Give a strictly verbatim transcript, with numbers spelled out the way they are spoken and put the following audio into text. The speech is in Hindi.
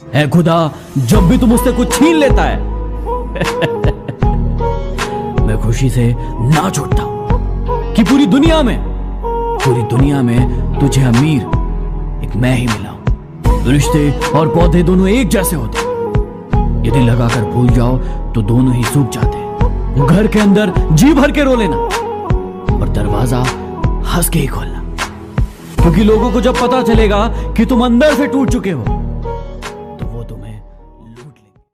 है खुदा, जब भी तुम उससे कुछ छीन लेता है मैं खुशी से नाच उठता हूं कि पूरी दुनिया में पूरी दुनिया में तुझे अमीर एक मैं ही मिला हूं। रिश्ते और पौधे दोनों एक जैसे होते हैं, यदि लगाकर भूल जाओ तो दोनों ही सूख जाते हैं। घर के अंदर जी भर के रो लेना, पर दरवाजा हंस के ही खोलना, क्योंकि लोगों को जब पता चलेगा कि तुम अंदर से टूट चुके हो